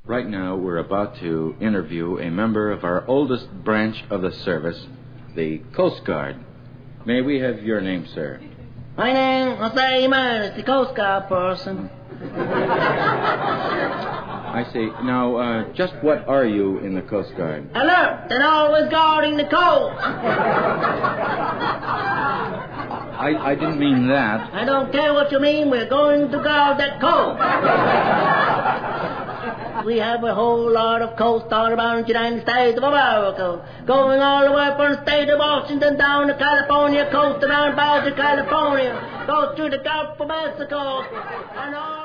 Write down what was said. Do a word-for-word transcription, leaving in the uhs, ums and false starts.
Right now, we're about to interview a member of our oldest branch of the service, the Coast Guard. May we have your name, sir? My name, I'll say you man, it's the Coast Guard person. I see. Now, uh, just what are you in the Coast Guard? Alert and always guarding the coast. I, I didn't mean that. I don't care what you mean, we're going to guard that coast. We have a whole lot of coast all around the United States of America, going all the way from the state of Washington down to California, coast around Baja California, goes through the Gulf of Mexico, and all